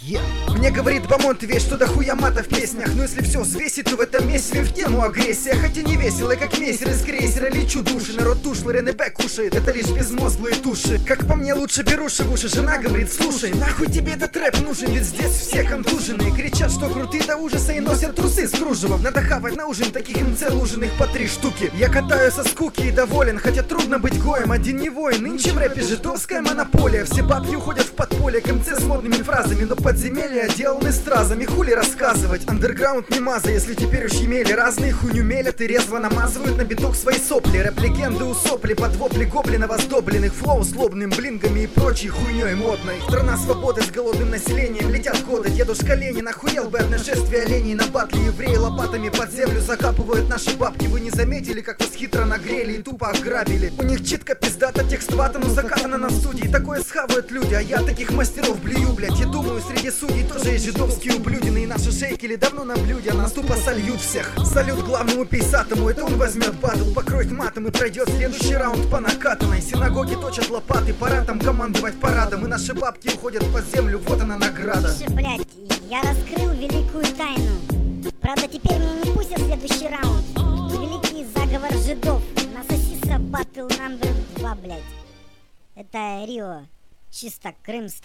Мне говорит Бамонт весь, что дохуя мата в песнях. Но если все взвесить, то в этом месте в тему агрессия. Хотя не весело, как мессер из крейсера. Лечу души, народ тушлый, РНБ кушает. Это лишь безмозглые туши. Как по мне, лучше беруши в уши. Жена говорит, слушай, нахуй тебе этот рэп нужен. Ведь здесь все контужены. Кричат, что крутые до ужаса и носят трусы с кружевом. Надо хавать на ужин таких МЦ луженых по 3 штуки. Я катаю со скуки и доволен. Хотя трудно быть гоем, один не воин. Нынче в рэпе жидовская монополия. Все бабки уходят в подполье к МЦ с модными фразами. Но подземелья отделаны стразами. Хули рассказывать, андерграунд не маза. Если теперь уж имели разные хуйню мелят и резво намазывают на биток свои сопли. Рэп-легенды у сопли под вопли гоблина воздобленных. Флоу с лобным блингами и прочей хуйней модной. Страна свободы с голодным населением. Летят годы, дедушка Ленин охуел бы от нашествия оленей. На батле евреи лопатами под землю закапывают наши бабки. Вы не заметили, как вас хитро нагрели и тупо ограбили? У них читка пиздата, текст вата, но закатано на студии. Такое схавают люди, а я таких мастеров блюю, блять. Я думаю, среди судей тоже есть жидовские ублюдины. И наши шейкели давно на блюде, а нас тупо сольют всех. Салют главному пейсатому, это он возьмет батл, покроет матом и пройдет следующий раунд по накатанной. Синагоги точат лопаты, пора там командовать парадом. И наши бабки уходят под землю, вот она награда. Блять, я раскрыл великую тайну. Правда, теперь мне не пустят следующий раунд. Великий заговор жидов. Насосиса батл номер 2, блять. Это Рио, чисто Крым.